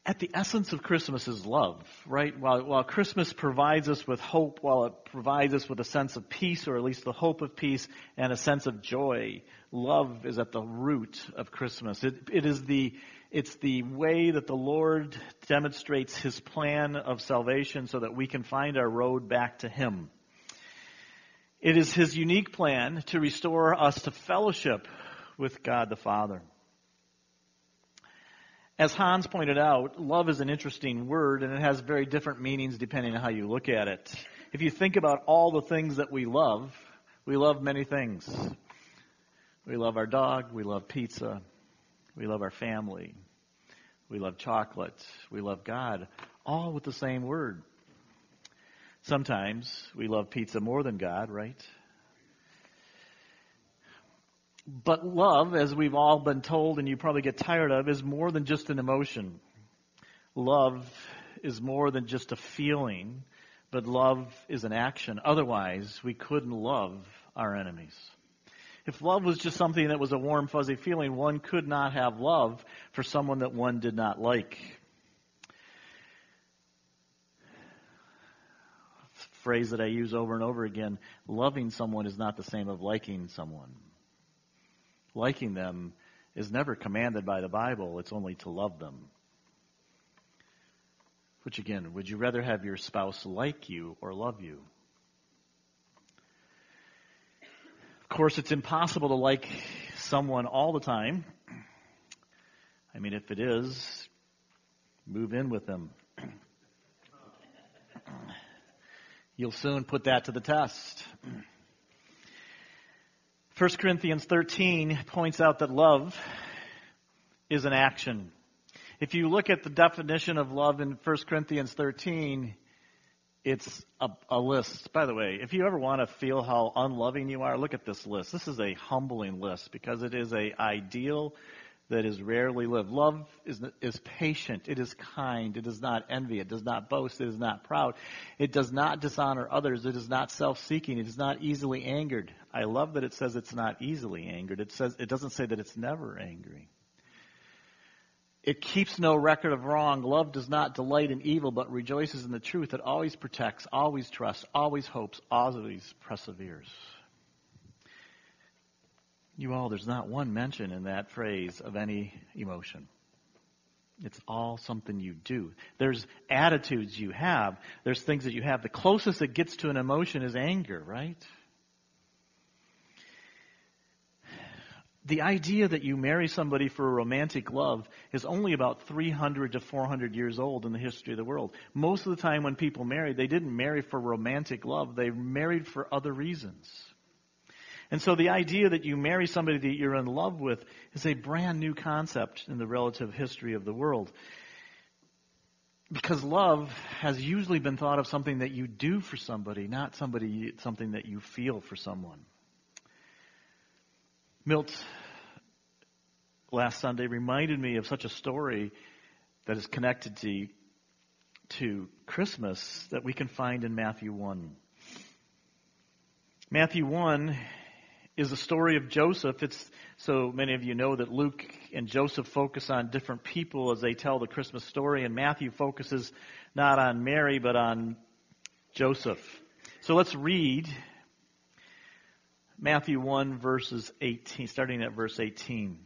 at the essence of Christmas is love, right? While Christmas provides us with hope, while it provides us with a sense of peace, or at least the hope of peace, and a sense of joy, love is at the root of Christmas. It's the way that the Lord demonstrates His plan of salvation so that we can find our road back to Him. It is His unique plan to restore us to fellowship with God the Father. As Hans pointed out, love is an interesting word, and it has very different meanings depending on how you look at it. If you think about all the things that we love many things. We love our dog, we love pizza, we love our family, we love chocolate, we love God, all with the same word. Sometimes we love pizza more than God, right? But love, as we've all been told and you probably get tired of, is more than just an emotion. Love is more than just a feeling, but love is an action. Otherwise, we couldn't love our enemies. If love was just something that was a warm, fuzzy feeling, one could not have love for someone that one did not like. Phrase that I use over and over again, loving someone is not the same as liking someone. Liking them is never commanded by the Bible. It's only to love them. Which again, would you rather have your spouse like you or love you? Of course, it's impossible to like someone all the time. I mean, if it is, move in with them. You'll soon put that to the test. 1 Corinthians 13 points out that love is an action. If you look at the definition of love in 1 Corinthians 13, it's a list. By the way, if you ever want to feel how unloving you are, look at this list. This is a humbling list because it is an ideal that is rarely lived. Love is patient. It is kind. It does not envy. It does not boast. It is not proud. It does not dishonor others. It is not self-seeking. It is not easily angered. I love that it says it's not easily angered. It doesn't say that it's never angry. It keeps no record of wrong. Love does not delight in evil, but rejoices in the truth. It always protects, always trusts, always hopes, always perseveres. You all, there's not one mention in that phrase of any emotion. It's all something you do. There's attitudes you have. There's things that you have. The closest it gets to an emotion is anger, right? The idea that you marry somebody for a romantic love is only about 300 to 400 years old in the history of the world. Most of the time when people married, they didn't marry for romantic love. They married for other reasons. And so the idea that you marry somebody that you're in love with is a brand new concept in the relative history of the world. Because love has usually been thought of something that you do for somebody, not something that you feel for someone. Milt, last Sunday, reminded me of such a story that is connected to Christmas that we can find in Matthew 1. Matthew 1 is the story of Joseph. It's so many of you know that Luke and Joseph focus on different people as they tell the Christmas story, and Matthew focuses not on Mary but on Joseph. So let's read Matthew 1 verses 18, starting at verse 18.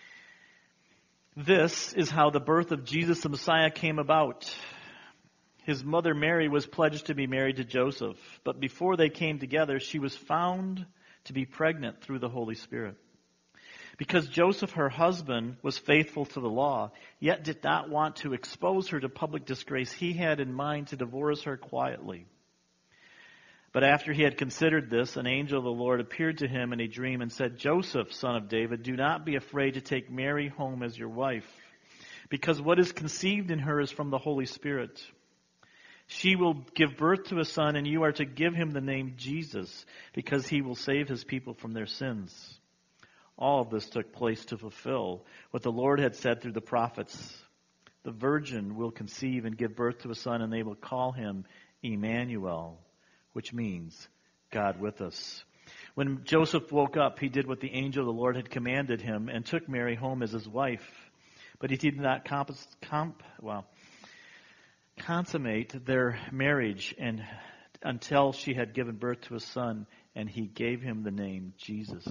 This is how the birth of Jesus the Messiah came about. His mother Mary was pledged to be married to Joseph, but before they came together, she was found to be pregnant through the Holy Spirit. Because Joseph, her husband, was faithful to the law, yet did not want to expose her to public disgrace, he had in mind to divorce her quietly. But after he had considered this, an angel of the Lord appeared to him in a dream and said, Joseph, son of David, do not be afraid to take Mary home as your wife, because what is conceived in her is from the Holy Spirit. She will give birth to a son, and you are to give him the name Jesus, because he will save his people from their sins. All of this took place to fulfill what the Lord had said through the prophets. The virgin will conceive and give birth to a son, and they will call him Emmanuel, which means God with us. When Joseph woke up, he did what the angel of the Lord had commanded him and took Mary home as his wife. But he did not consummate their marriage until she had given birth to a son, and he gave him the name Jesus.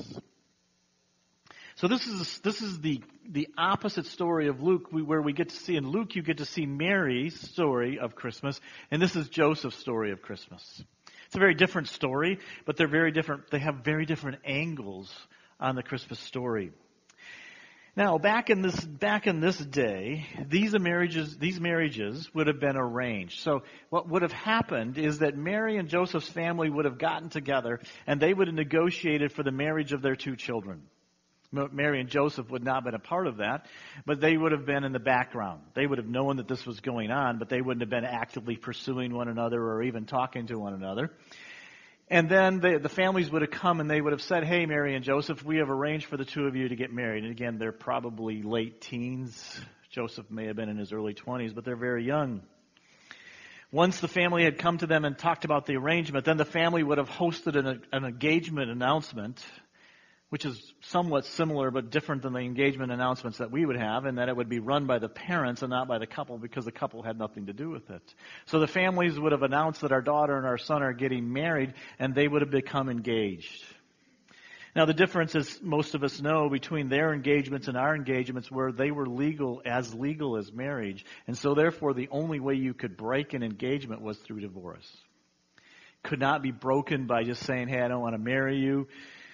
So this is the opposite story of Luke, where we get to see, in Luke you get to see Mary's story of Christmas, and this is Joseph's story of Christmas. It's a very different story, but they're very different. They have very different angles on the Christmas story. Now, back in this day, these marriages would have been arranged. So what would have happened is that Mary and Joseph's family would have gotten together, and they would have negotiated for the marriage of their two children. Mary and Joseph would not have been a part of that, but they would have been in the background. They would have known that this was going on, but they wouldn't have been actively pursuing one another or even talking to one another. And then the families would have come and they would have said, hey, Mary and Joseph, we have arranged for the two of you to get married. And again, they're probably late teens. Joseph may have been in his early 20s, but they're very young. Once the family had come to them and talked about the arrangement, then the family would have hosted an engagement announcement, which is somewhat similar but different than the engagement announcements that we would have, in that it would be run by the parents and not by the couple, because the couple had nothing to do with it. So the families would have announced that our daughter and our son are getting married, and they would have become engaged. Now the difference, as most of us know, between their engagements and our engagements were they were legal as marriage. And so therefore the only way you could break an engagement was through divorce. Could not be broken by just saying, hey, I don't want to marry you,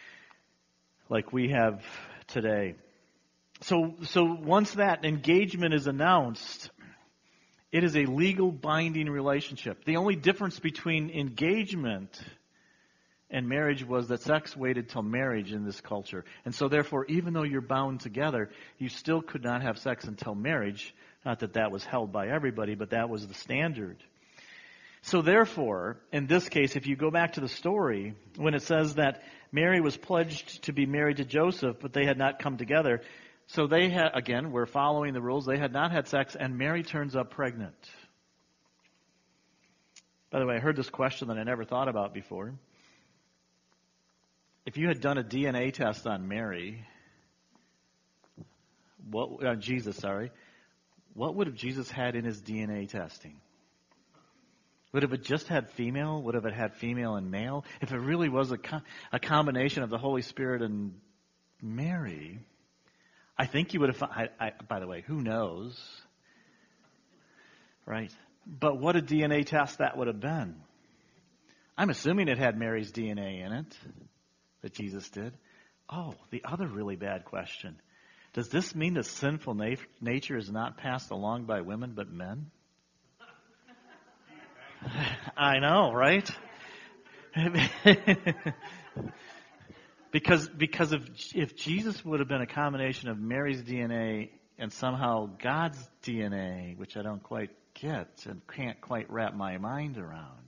like we have today. So once that engagement is announced, it is a legal binding relationship. The only difference between engagement and marriage was that sex waited till marriage in this culture. And so therefore, even though you're bound together, you still could not have sex until marriage. Not that that was held by everybody, but that was the standard. So therefore, in this case, if you go back to the story, when it says that Mary was pledged to be married to Joseph, but they had not come together, so they had, again, we're following the rules, they had not had sex, and Mary turns up pregnant. By the way, I heard this question that I never thought about before. If you had done a DNA test on Jesus, what would have Jesus had in his DNA testing? Would it have just had female? Would it have had female and male? If it really was a combination of the Holy Spirit and Mary, I think you would have, by the way, who knows? Right? But what a DNA test that would have been. I'm assuming it had Mary's DNA in it, that Jesus did. Oh, the other really bad question. Does this mean that sinful nature is not passed along by women but men? I know, right? Because if Jesus would have been a combination of Mary's DNA and somehow God's DNA, which I don't quite get and can't quite wrap my mind around,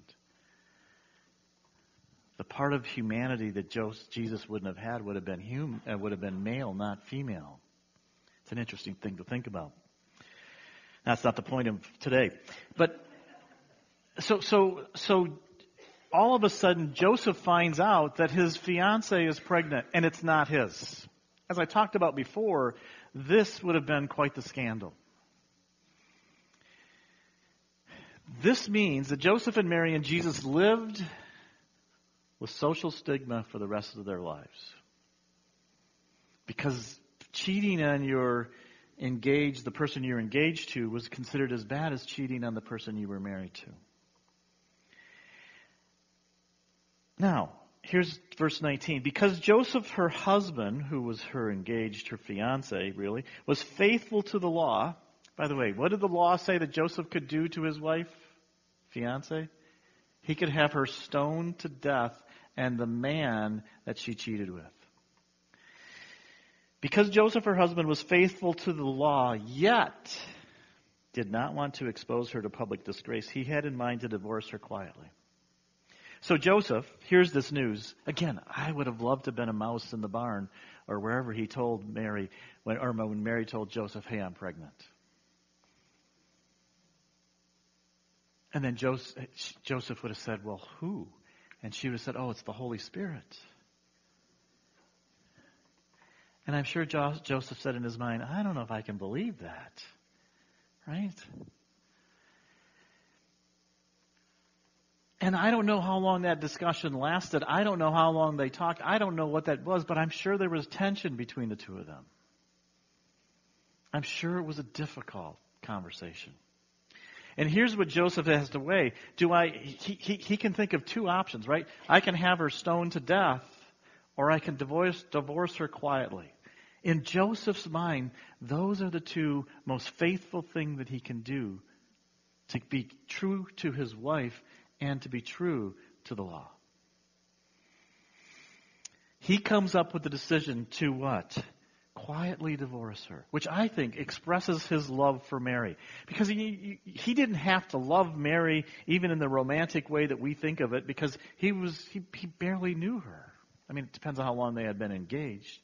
the part of humanity that Jesus wouldn't have had would have been male, not female. It's an interesting thing to think about. That's not the point of today, but. So all of a sudden, Joseph finds out that his fiancée is pregnant, and it's not his. As I talked about before, this would have been quite the scandal. This means that Joseph and Mary and Jesus lived with social stigma for the rest of their lives. Because cheating on the person you're engaged to, was considered as bad as cheating on the person you were married to. Now, here's verse 19. Because Joseph, her husband, who was her fiancé, really, was faithful to the law. By the way, what did the law say that Joseph could do to his wife, fiancé? He could have her stoned to death and the man that she cheated with. Because Joseph, her husband, was faithful to the law, yet did not want to expose her to public disgrace, he had in mind to divorce her quietly. So Joseph hears this news. Again, I would have loved to have been a mouse in the barn or wherever he told Mary, when Mary told Joseph, hey, I'm pregnant. And then Joseph would have said, well, who? And she would have said, oh, it's the Holy Spirit. And I'm sure Joseph said in his mind, I don't know if I can believe that. Right? And I don't know how long that discussion lasted. I don't know how long they talked. I don't know what that was, but I'm sure there was tension between the two of them. I'm sure it was a difficult conversation. And here's what Joseph has to weigh. He can think of two options, right? I can have her stoned to death, or I can divorce her quietly. In Joseph's mind, those are the two most faithful things that he can do to be true to his wife and to be true to the law. He comes up with the decision to what? Quietly divorce her, which I think expresses his love for Mary. Because he didn't have to love Mary even in the romantic way that we think of it, because he barely knew her. I mean, it depends on how long they had been engaged.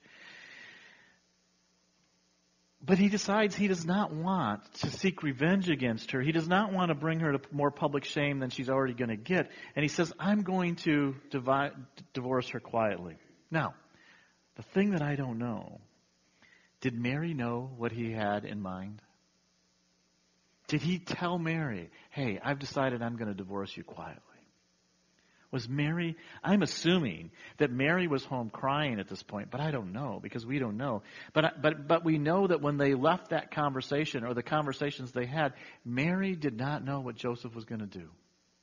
But he decides he does not want to seek revenge against her. He does not want to bring her to more public shame than she's already going to get. And he says, I'm going to divorce her quietly. Now, the thing that I don't know, did Mary know what he had in mind? Did he tell Mary, hey, I've decided I'm going to divorce you quietly? Was Mary, I'm assuming that Mary was home crying at this point, but I don't know, because we don't know. But we know that when they left that conversation, or the conversations they had, Mary did not know what Joseph was going to do.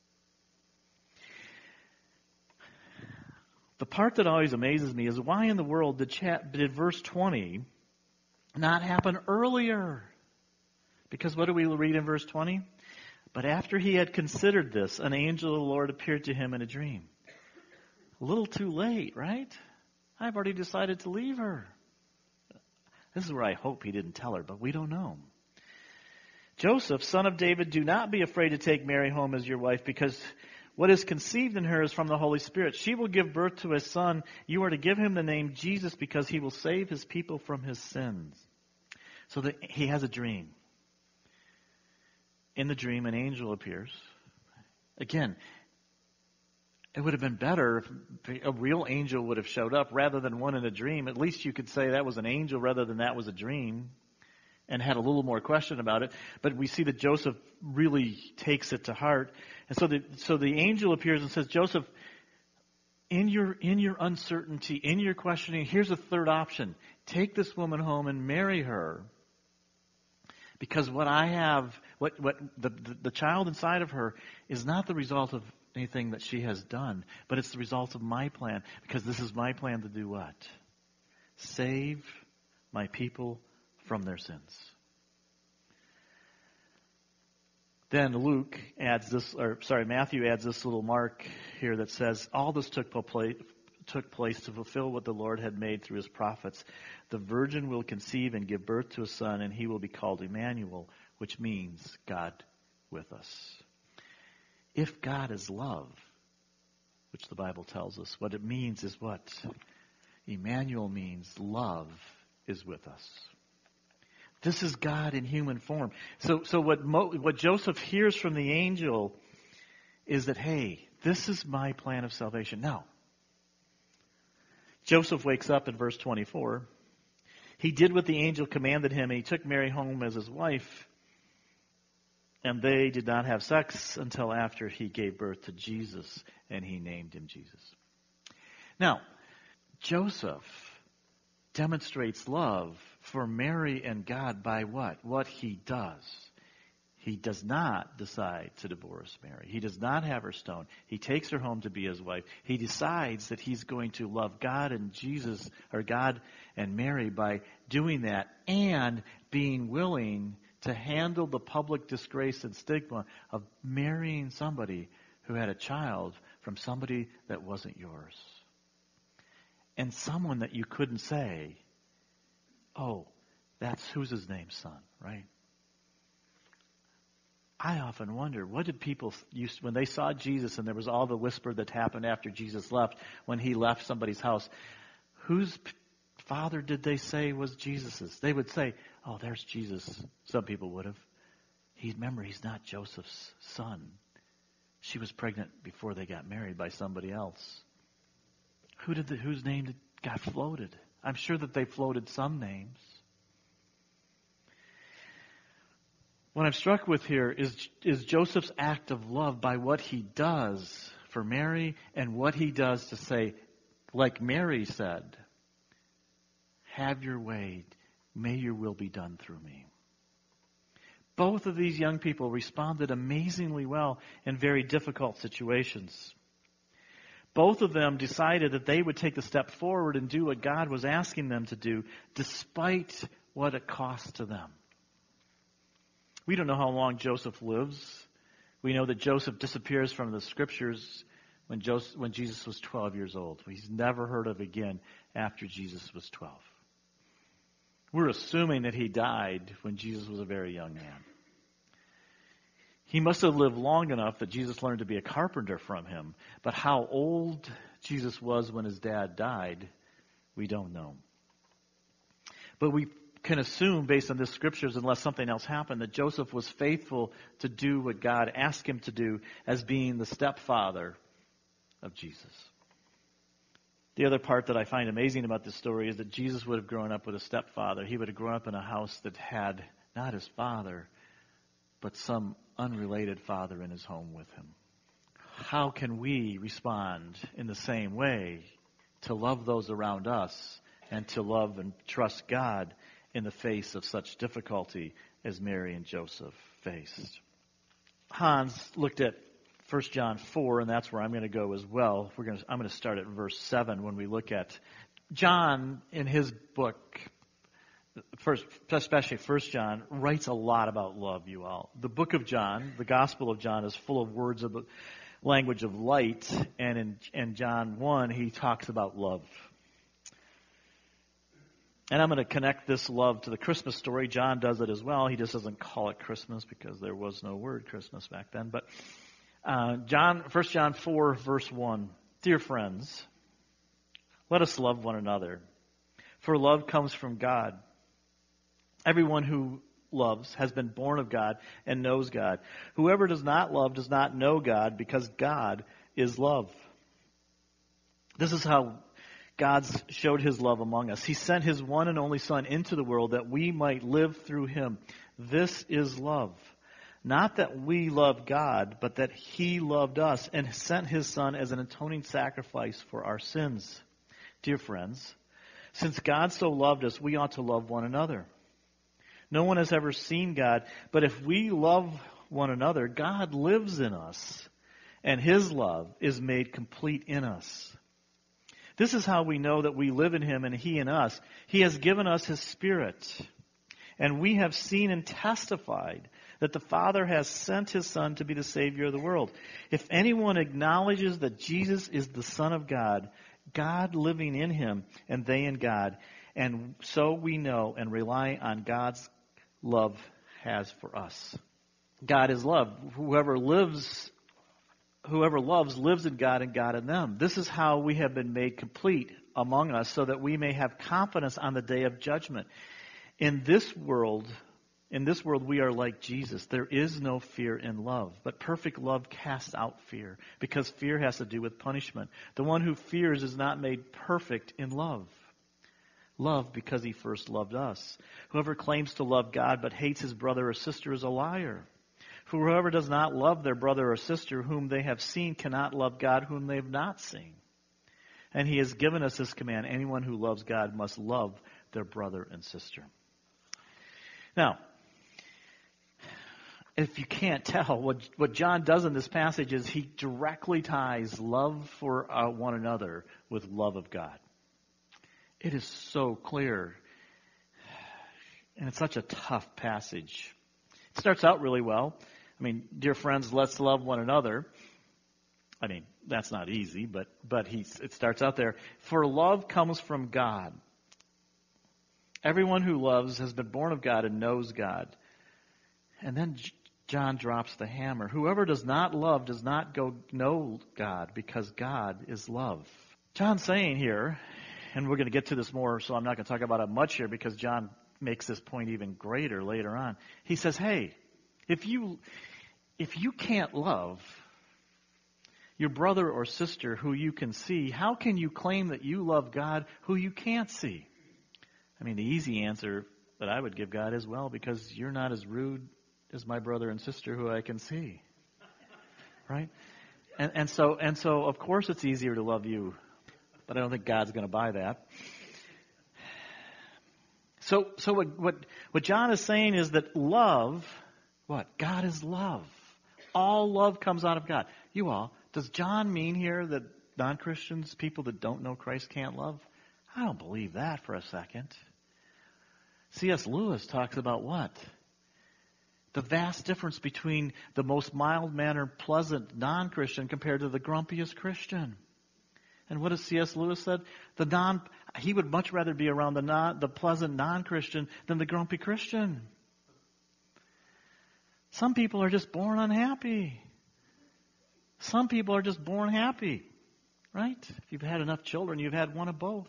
The part that always amazes me is, why in the world did verse 20 not happen earlier? Because what do we read in verse 20? But after he had considered this, an angel of the Lord appeared to him in a dream. A little too late, right? I've already decided to leave her. This is where I hope he didn't tell her, but we don't know. Joseph, son of David, do not be afraid to take Mary home as your wife, because what is conceived in her is from the Holy Spirit. She will give birth to a son. You are to give him the name Jesus, because he will save his people from his sins. So that he has a dream. In the dream, an angel appears. Again, it would have been better if a real angel would have showed up rather than one in a dream. At least you could say that was an angel rather than that was a dream, and had a little more question about it. But we see that Joseph really takes it to heart. And so the angel appears and says, Joseph, in your uncertainty, in your questioning, here's a third option. Take this woman home and marry her. Because what I have, what the child inside of her is not the result of anything that she has done, but it's the result of my plan. Because this is my plan to do what? Save my people from their sins. Then Matthew adds this little mark here that says, all this took place to fulfill what the Lord had made through his prophets. The virgin will conceive and give birth to a son, and he will be called Emmanuel, which means God with us. If God is love, which the Bible tells us, what it means is what? Emmanuel means love is with us. This is God in human form. So what Joseph hears from the angel is that, hey, this is my plan of salvation. Now, Joseph wakes up in verse 24. He did what the angel commanded him, and he took Mary home as his wife. And they did not have sex until after he gave birth to Jesus, and he named him Jesus. Now, Joseph demonstrates love for Mary and God by what? What he does. He does not decide to divorce Mary. He does not have her stoned. He takes her home to be his wife. He decides that he's going to love God and Jesus, or God and Mary, by doing that and being willing to handle the public disgrace and stigma of marrying somebody who had a child from somebody that wasn't yours. And someone that you couldn't say, oh, that's who's his name, son, right? I often wonder, what did people use when they saw Jesus and there was all the whisper that happened after Jesus left, when he left somebody's house? Whose father did they say was Jesus's? They would say, oh, there's Jesus. Some people would have. Remember, he's not Joseph's son. She was pregnant before they got married by somebody else. Whose name got floated? I'm sure that they floated some names. What I'm struck with here is Joseph's act of love by what he does for Mary and what he does to say, like Mary said, have your way, may your will be done through me. Both of these young people responded amazingly well in very difficult situations. Both of them decided that they would take the step forward and do what God was asking them to do, despite what it cost to them. We don't know how long Joseph lives. We know that Joseph disappears from the scriptures when Jesus was 12 years old. He's never heard of again after Jesus was 12. We're assuming that he died when Jesus was a very young man. He must have lived long enough that Jesus learned to be a carpenter from him. But how old Jesus was when his dad died, we don't know. But we can assume, based on the scriptures, unless something else happened, that Joseph was faithful to do what God asked him to do as being the stepfather of Jesus. The other part that I find amazing about this story is that Jesus would have grown up with a stepfather. He would have grown up in a house that had not his father, but some unrelated father in his home with him. How can we respond in the same way to love those around us and to love and trust God in the face of such difficulty as Mary and Joseph faced? Hans looked at 1 John 4, and that's where I'm going to go as well. I'm going to start at verse 7 when we look at John in his book, especially 1 John, writes a lot about love, you all. The book of John, the Gospel of John, is full of words of the language of light, and in John 1, he talks about love. And I'm going to connect this love to the Christmas story. John does it as well. He just doesn't call it Christmas because there was no word Christmas back then. But 1 John 4, verse 1. Dear friends, let us love one another, for love comes from God. Everyone who loves has been born of God and knows God. Whoever does not love does not know God, because God is love. This is how God showed his love among us. He sent his one and only Son into the world that we might live through him. This is love. Not that we loved God, but that he loved us and sent his Son as an atoning sacrifice for our sins. Dear friends, since God so loved us, we ought to love one another. No one has ever seen God, but if we love one another, God lives in us, and his love is made complete in us. This is how we know that we live in him and he in us. He has given us his Spirit, and we have seen and testified that the Father has sent his Son to be the Savior of the world. If anyone acknowledges that Jesus is the Son of God, God living in him and they in God, and so we know and rely on God's love has for us. God is love. Whoever loves lives in God and God in them. This is how we have been made complete among us, so that we may have confidence on the day of judgment. In this world we are like Jesus. There is no fear in love, but perfect love casts out fear, because fear has to do with punishment. The one who fears is not made perfect in love. Love because he first loved us. Whoever claims to love God but hates his brother or sister is a liar. For whoever does not love their brother or sister whom they have seen cannot love God whom they have not seen. And he has given us this command: anyone who loves God must love their brother and sister. Now, if you can't tell, what John does in this passage is he directly ties love for one another with love of God. It is so clear. And it's such a tough passage. It starts out really well. Dear friends, let's love one another. That's not easy, but it starts out there. For love comes from God. Everyone who loves has been born of God and knows God. And then John drops the hammer. Whoever does not love does not know God, because God is love. John's saying here, and we're going to get to this more, so I'm not going to talk about it much here, because John makes this point even greater later on. He says, hey, if you can't love your brother or sister who you can see, how can you claim that you love God who you can't see? I mean, the easy answer that I would give God is, well, because you're not as rude as my brother and sister who I can see. Right? And so of course it's easier to love you. But I don't think God's going to buy that. So what John is saying is that love, what? God is love. All love comes out of God. You all, does John mean here that non-Christians, people that don't know Christ, can't love? I don't believe that for a second. C.S. Lewis talks about what? The vast difference between the most mild-mannered, pleasant non-Christian compared to the grumpiest Christian. And what has C.S. Lewis said? He would much rather be around the pleasant non-Christian than the grumpy Christian. Some people are just born unhappy. Some people are just born happy. Right? If you've had enough children, you've had one of both.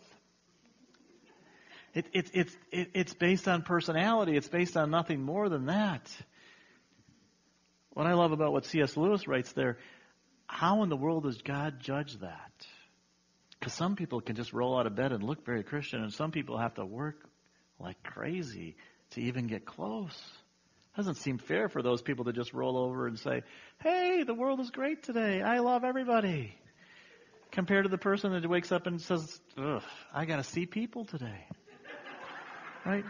It's based on personality. It's based on nothing more than that. What I love about what C.S. Lewis writes there, how in the world does God judge that? Because some people can just roll out of bed and look very Christian, and some people have to work like crazy to even get close. Doesn't seem fair for those people to just roll over and say, hey, the world is great today. I love everybody. Compared to the person that wakes up and says, ugh, I got to see people today. Right?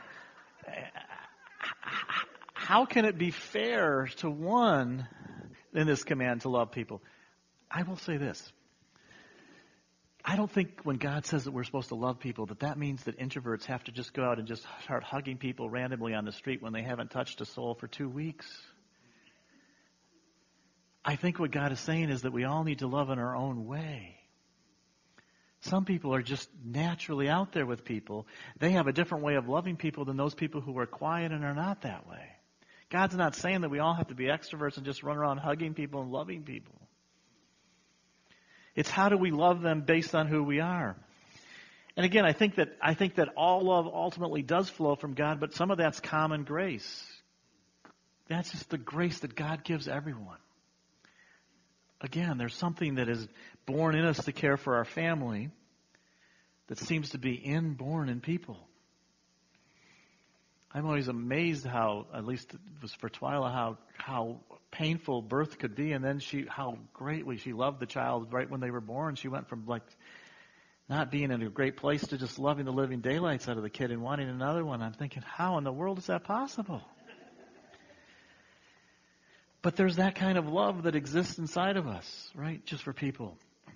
How can it be fair to one in this command to love people? I will say this. I don't think when God says that we're supposed to love people, that means that introverts have to just go out and just start hugging people randomly on the street when they haven't touched a soul for 2 weeks. I think what God is saying is that we all need to love in our own way. Some people are just naturally out there with people. They have a different way of loving people than those people who are quiet and are not that way. God's not saying that we all have to be extroverts and just run around hugging people and loving people. It's how do we love them based on who we are. And again, I think that all love ultimately does flow from God, but some of that's common grace. That's just the grace that God gives everyone. Again, there's something that is born in us to care for our family that seems to be inborn in people. I'm always amazed how, at least it was for Twyla, how painful birth could be, and then how greatly she loved the child right when they were born. She went from like not being in a great place to just loving the living daylights out of the kid and wanting another one. I'm thinking, how in the world is that possible? But there's that kind of love that exists inside of us, right? Just for people.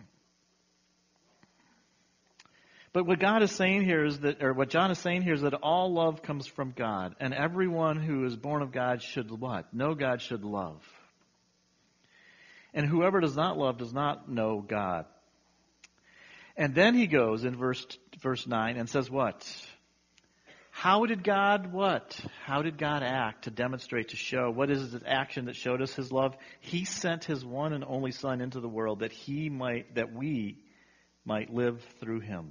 But what God is saying here is that, or what John is saying here is that all love comes from God. And everyone who is born of God should what? Know God, should love. And whoever does not love does not know God. And then he goes in verse 9 and says what? How did God what? How did God act to demonstrate, to show? What is the action that showed us his love? He sent his one and only Son into the world that we might live through him.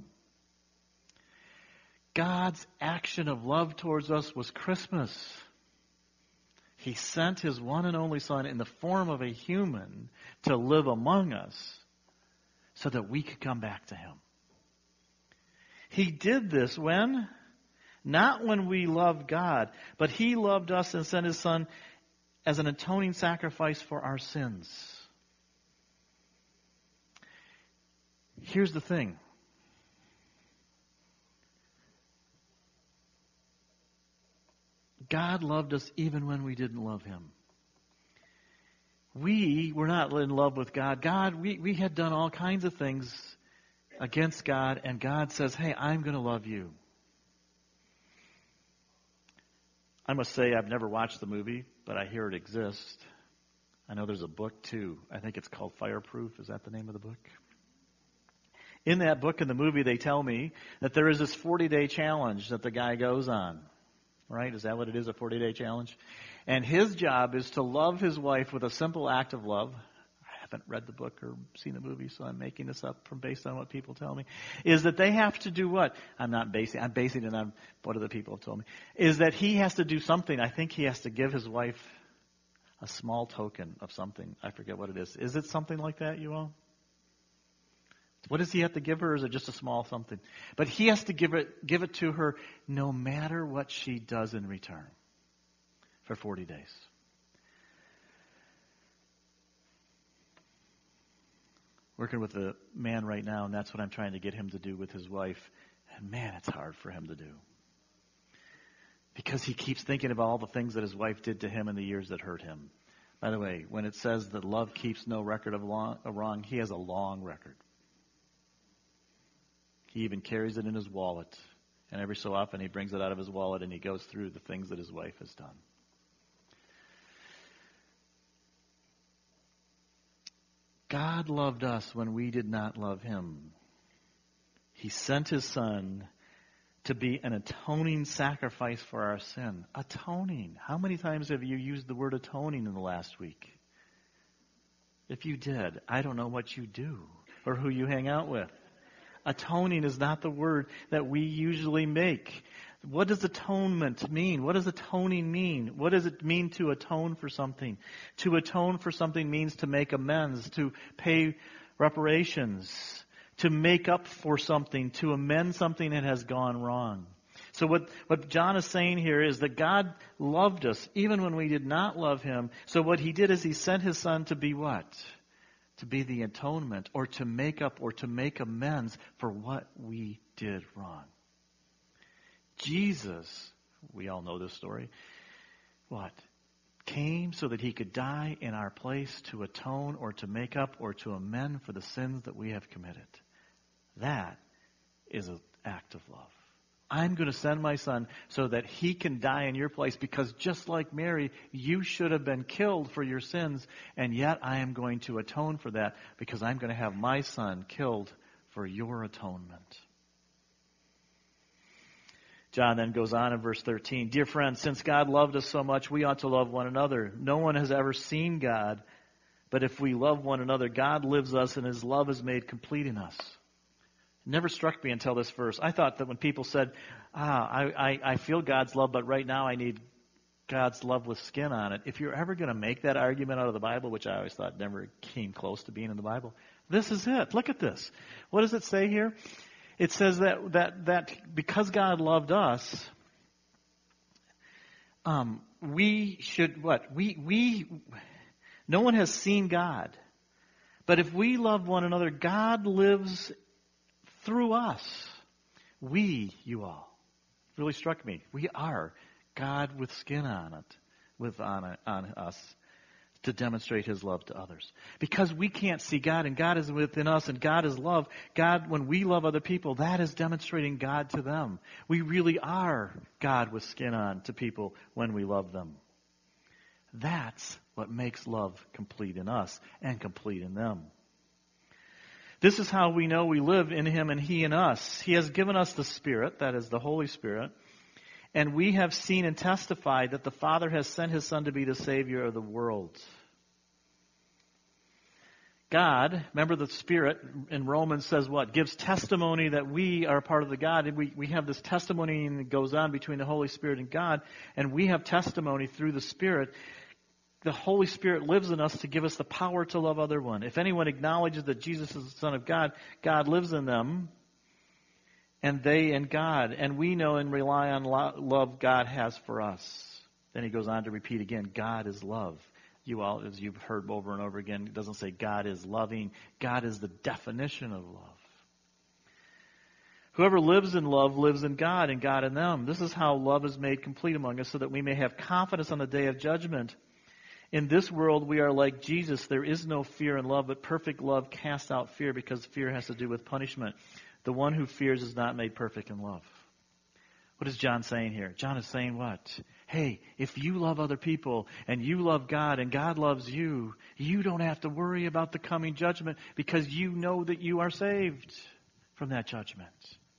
God's action of love towards us was Christmas. He sent his one and only Son in the form of a human to live among us so that we could come back to him. He did this when? Not when we loved God, but he loved us and sent his Son as an atoning sacrifice for our sins. Here's the thing. God loved us even when we didn't love him. We were not in love with God. We had done all kinds of things against God, and God says, hey, I'm going to love you. I must say I've never watched the movie, but I hear it exists. I know there's a book too. I think it's called Fireproof. Is that the name of the book? In that book and the movie, they tell me that there is this 40-day challenge that the guy goes on. Right? Is that what it is, a 40-day challenge? And his job is to love his wife with a simple act of love. I haven't read the book or seen the movie, so I'm making this up based on what people tell me. Is that they have to do what? I'm basing it on what other people have told me. Is that he has to do something. I think he has to give his wife a small token of something. I forget what it is. Is it something like that, you all? What does he have to give her? Or is it just a small something? But he has to give it to her no matter what she does in return for 40 days. Working with a man right now, and that's what I'm trying to get him to do with his wife. And man, it's hard for him to do. Because he keeps thinking of all the things that his wife did to him in the years that hurt him. By the way, when it says that love keeps no record of wrong, he has a long record. He even carries it in his wallet. And every so often he brings it out of his wallet and he goes through the things that his wife has done. God loved us when we did not love him. He sent his Son to be an atoning sacrifice for our sin. Atoning. How many times have you used the word atoning in the last week? If you did, I don't know what you do or who you hang out with. Atoning is not the word that we usually make. What does atonement mean? What does atoning mean? What does it mean to atone for something? To atone for something means to make amends, to pay reparations, to make up for something, to amend something that has gone wrong. So what John is saying here is that God loved us even when we did not love him. So what he did is he sent his Son to be what? To be the atonement, or to make up, or to make amends for what we did wrong. Jesus, we all know this story, what? Came so that he could die in our place to atone, or to make up, or to amend for the sins that we have committed. That is an act of love. I'm going to send my Son so that he can die in your place, because just like Mary, you should have been killed for your sins, and yet I am going to atone for that because I'm going to have my Son killed for your atonement. John then goes on in verse 13. Dear friends, since God loved us so much, we ought to love one another. No one has ever seen God, but if we love one another, God lives us and his love is made complete in us. It never struck me until this verse. I thought that when people said, I feel God's love, but right now I need God's love with skin on it. If you're ever going to make that argument out of the Bible, which I always thought never came close to being in the Bible, this is it. Look at this. What does it say here? It says that because God loved us, we should what? No one has seen God. But if we love one another, God lives through us. You all. It really struck me. We are God with skin on it, on us, to demonstrate his love to others. Because we can't see God, and God is within us, and God is love. God, when we love other people, that is demonstrating God to them. We really are God with skin on to people when we love them. That's what makes love complete in us and complete in them. This is how we know we live in him and he in us. He has given us the Spirit, that is the Holy Spirit, and we have seen and testified that the Father has sent his Son to be the Savior of the world. God, remember the Spirit in Romans says what? Gives testimony that we are part of the God. And we have this testimony that goes on between the Holy Spirit and God, and we have testimony through the Spirit. The Holy Spirit lives in us to give us the power to love other one. If anyone acknowledges that Jesus is the Son of God, God lives in them, and they in God. And we know and rely on love God has for us. Then he goes on to repeat again, God is love. You all, as you've heard over and over again, it doesn't say God is loving. God is the definition of love. Whoever lives in love lives in God and God in them. This is how love is made complete among us, so that we may have confidence on the day of judgment. In this world, we are like Jesus. There is no fear in love, but perfect love casts out fear, because fear has to do with punishment. The one who fears is not made perfect in love. What is John saying here? John is saying what? Hey, if you love other people and you love God and God loves you, you don't have to worry about the coming judgment, because you know that you are saved from that judgment.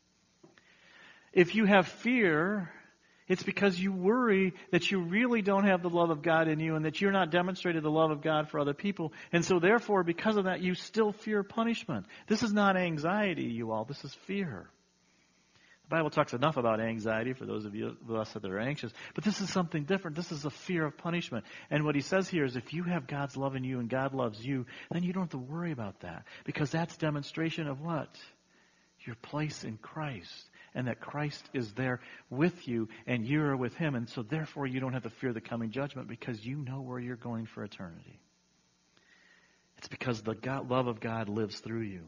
If you have fear, it's because you worry that you really don't have the love of God in you, and that you're not demonstrating the love of God for other people. And so therefore, because of that, you still fear punishment. This is not anxiety, you all. This is fear. The Bible talks enough about anxiety for those of us that are anxious, but this is something different. This is a fear of punishment. And what he says here is if you have God's love in you and God loves you, then you don't have to worry about that, because that's demonstration of what? Your place in Christ, and that Christ is there with you and you are with him, and so therefore you don't have to fear the coming judgment because you know where you're going for eternity. It's because the love of God lives through you.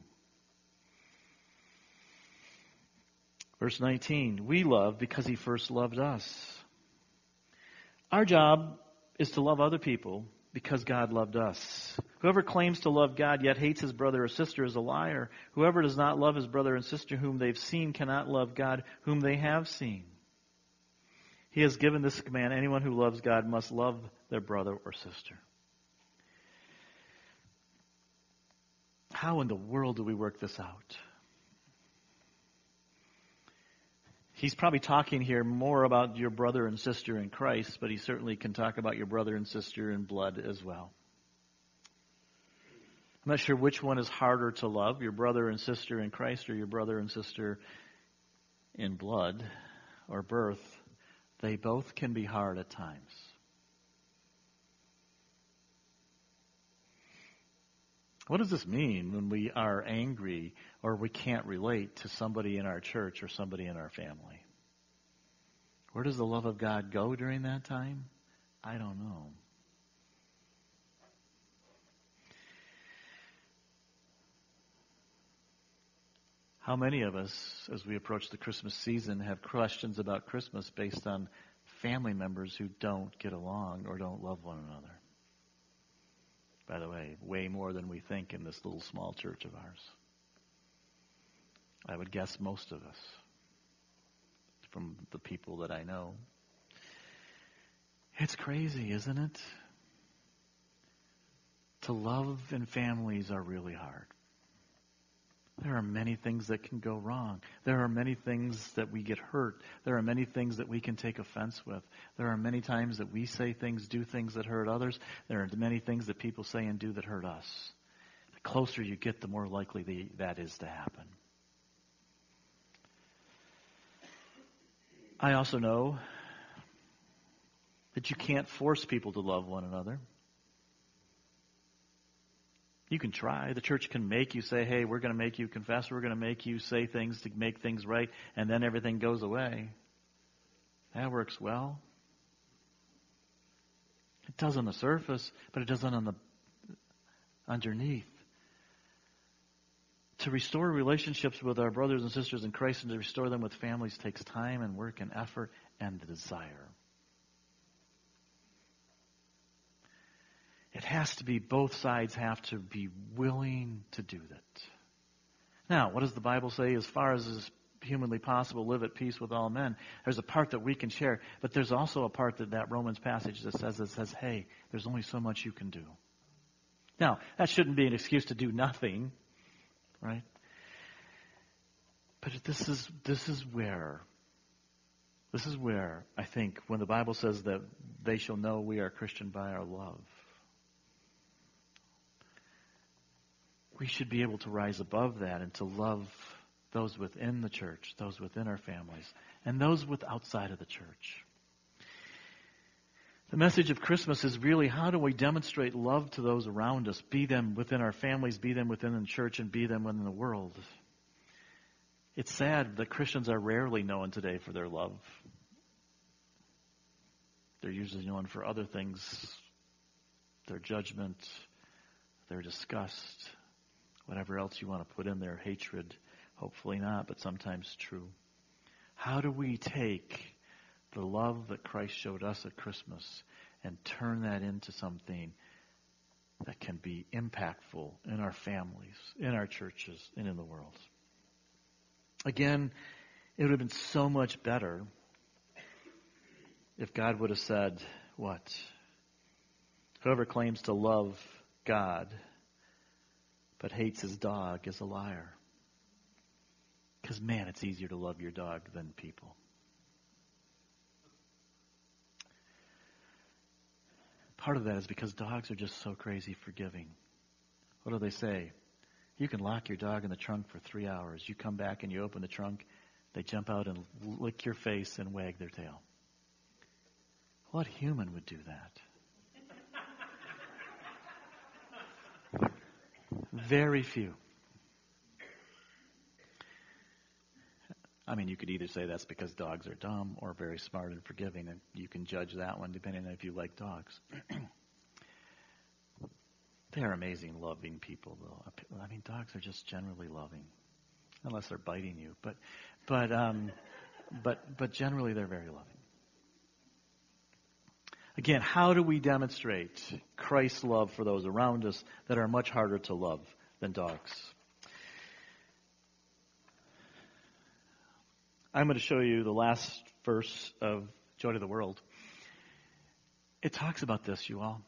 Verse 19, we love because he first loved us. Our job is to love other people because God loved us. Whoever claims to love God yet hates his brother or sister is a liar. Whoever does not love his brother and sister whom they've seen cannot love God whom they have seen. He has given this command: anyone who loves God must love their brother or sister. How in the world do we work this out? He's probably talking here more about your brother and sister in Christ, but he certainly can talk about your brother and sister in blood as well. I'm not sure which one is harder to love, your brother and sister in Christ or your brother and sister in blood or birth. They both can be hard at times. What does this mean when we are angry or we can't relate to somebody in our church or somebody in our family? Where does the love of God go during that time? I don't know. How many of us, as we approach the Christmas season, have questions about Christmas based on family members who don't get along or don't love one another? By the way, way more than we think in this little small church of ours. I would guess most of us, from the people that I know. It's crazy, isn't it? To love in families are really hard. There are many things that can go wrong. There are many things that we get hurt. There are many things that we can take offense with. There are many times that we say things, do things that hurt others. There are many things that people say and do that hurt us. The closer you get, the more likely that is to happen. I also know that you can't force people to love one another. You can try. The church can make you say, hey, we're going to make you confess. We're going to make you say things to make things right. And then everything goes away. That works well. It does on the surface, but it doesn't on the underneath. To restore relationships with our brothers and sisters in Christ and to restore them with families takes time and work and effort and the desire. It has to be, both sides have to be willing to do that. Now, what does the Bible say? As far as is humanly possible, live at peace with all men. There's a part that we can share, but there's also a part that Romans passage that says, hey, there's only so much you can do. Now, that shouldn't be an excuse to do nothing, right? But this is where I think when the Bible says that they shall know we are Christian by our love, we should be able to rise above that and to love those within the church, those within our families, and those outside of the church. The message of Christmas is really, how do we demonstrate love to those around us, be them within our families, be them within the church, and be them within the world? It's sad that Christians are rarely known today for their love. They're usually known for other things, their judgment, their disgust, whatever else you want to put in there, hatred, hopefully not, but sometimes true. How do we take the love that Christ showed us at Christmas and turn that into something that can be impactful in our families, in our churches, and in the world? Again, it would have been so much better if God would have said, what? Whoever claims to love God but hates his dog is a liar. Because, man, it's easier to love your dog than people. Part of that is because dogs are just so crazy forgiving. What do they say? You can lock your dog in the trunk for 3 hours. You come back and you open the trunk, They jump out and lick your face and wag their tail. What human would do that? Very few. I mean, you could either say that's because dogs are dumb or very smart and forgiving, and you can judge that one depending on if you like dogs. They are amazing, loving people, though. I mean, dogs are just generally loving, unless they're biting you. But generally, they're very loving. Again, how do we demonstrate Christ's love for those around us that are much harder to love than dogs? I'm going to show you the last verse of Joy to the World. It talks about this, you all.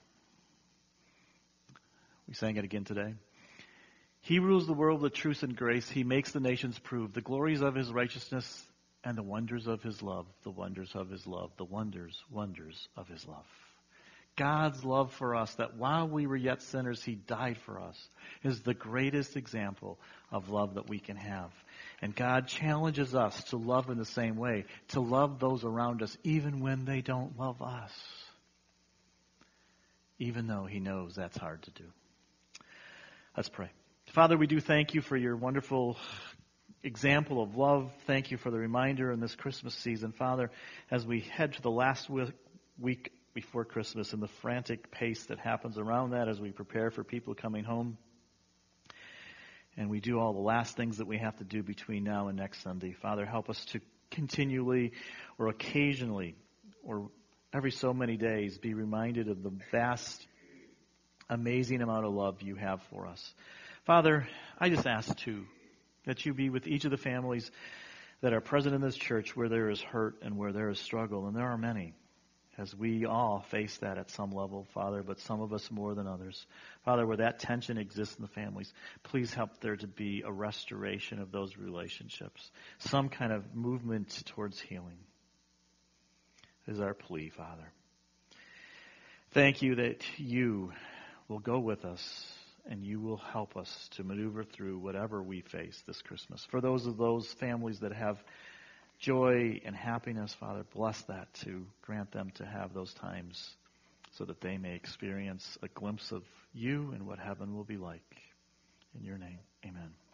We sang it again today. He rules the world with truth and grace. He makes the nations prove the glories of his righteousness and the wonders of his love, the wonders of his love, the wonders of his love. God's love for us, that while we were yet sinners, he died for us, is the greatest example of love that we can have. And God challenges us to love in the same way, to love those around us, even when they don't love us, even though he knows that's hard to do. Let's pray. Father, we do thank you for your wonderful example of love. Thank you for the reminder in this Christmas season. Father, as we head to the last week before Christmas and the frantic pace that happens around that as we prepare for people coming home, and we do all the last things that we have to do between now and next Sunday. Father, help us to continually or occasionally or every so many days be reminded of the vast, amazing amount of love you have for us. Father, I just ask, too, that you be with each of the families that are present in this church where there is hurt and where there is struggle, and there are many, as we all face that at some level, Father, but some of us more than others. Father, where that tension exists in the families, please help there to be a restoration of those relationships, some kind of movement towards healing is our plea, Father. Thank you that you will go with us and you will help us to maneuver through whatever we face this Christmas. For those families that have joy and happiness, Father, bless that to grant them to have those times so that they may experience a glimpse of you and what heaven will be like. In your name, amen.